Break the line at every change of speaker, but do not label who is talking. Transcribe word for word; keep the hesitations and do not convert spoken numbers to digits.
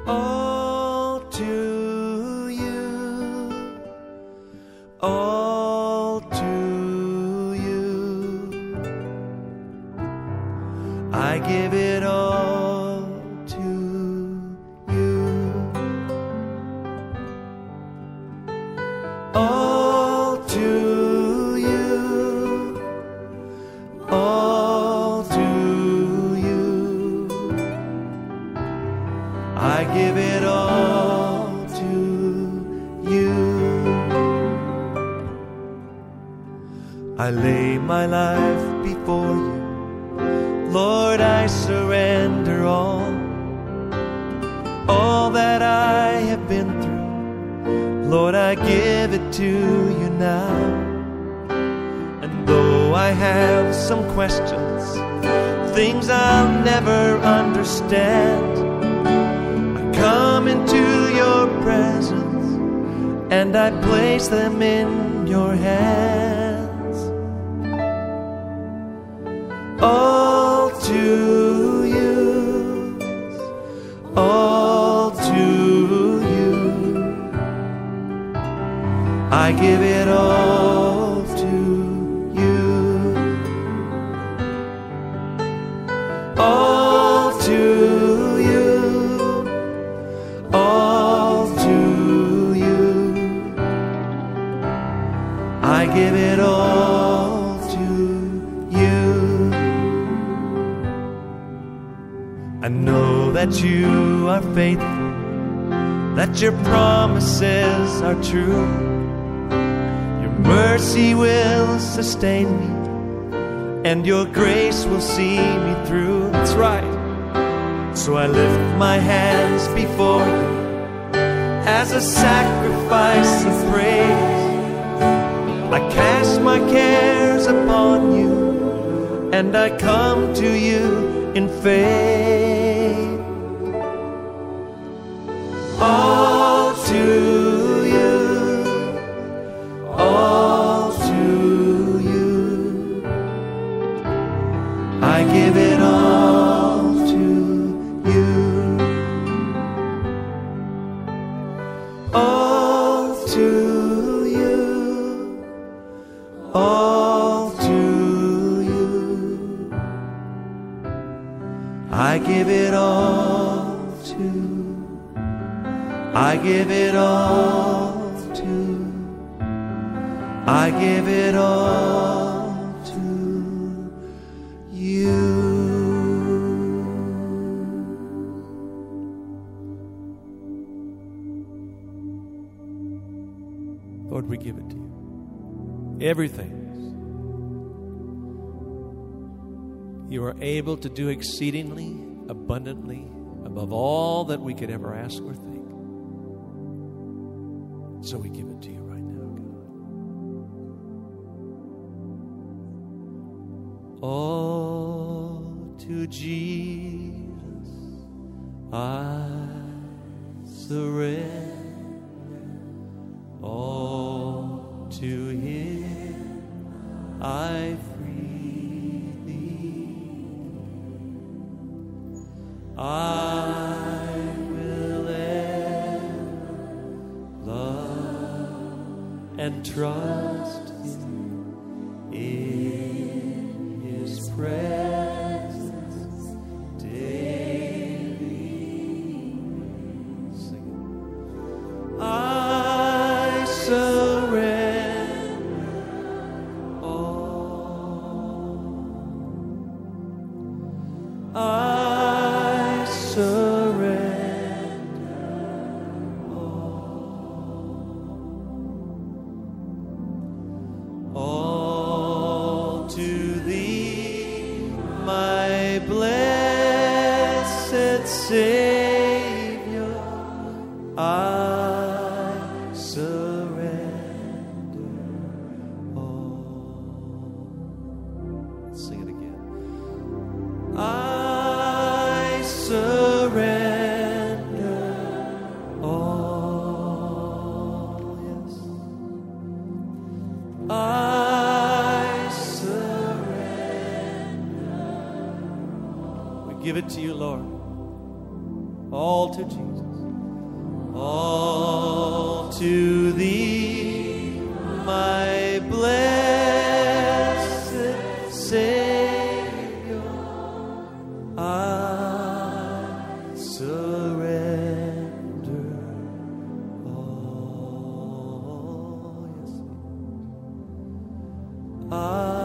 all to you, all to you. I give it all to you, all to you, all to you. I give it all to you. I lay my life before you, Lord, I surrender all, all that I have been through, Lord, I give it to you now. And though I have some questions, things I'll never understand, I come into your presence and I place them in your hands. All to you, all to you. I give it all to you, all to you, all to you. I give it all to you. I know that you are faithful, that your promises are true. Your mercy will sustain me, and your grace will see me through. That's right. So I lift my hands before you as a sacrifice of praise. I cast my cares upon you, and I come to you in faith. All to you, all to you. I give it all to you, all to you, all to you. I give it all to, I give it all to, I give it all to you. Lord, we give it to you. Everything. You are able to do exceedingly, abundantly, above all that we could ever ask or think. So we give it to you right now, God. All to Jesus I surrender. All to Him I I will ever love and trust Him in His presence daily. Sing it. I surrender all. I Savior, I surrender all. Sing it again. I surrender all. Yes. I surrender. We give it to you, Lord. All to Jesus. All to thee, my blessed Savior, I surrender all. Yes. I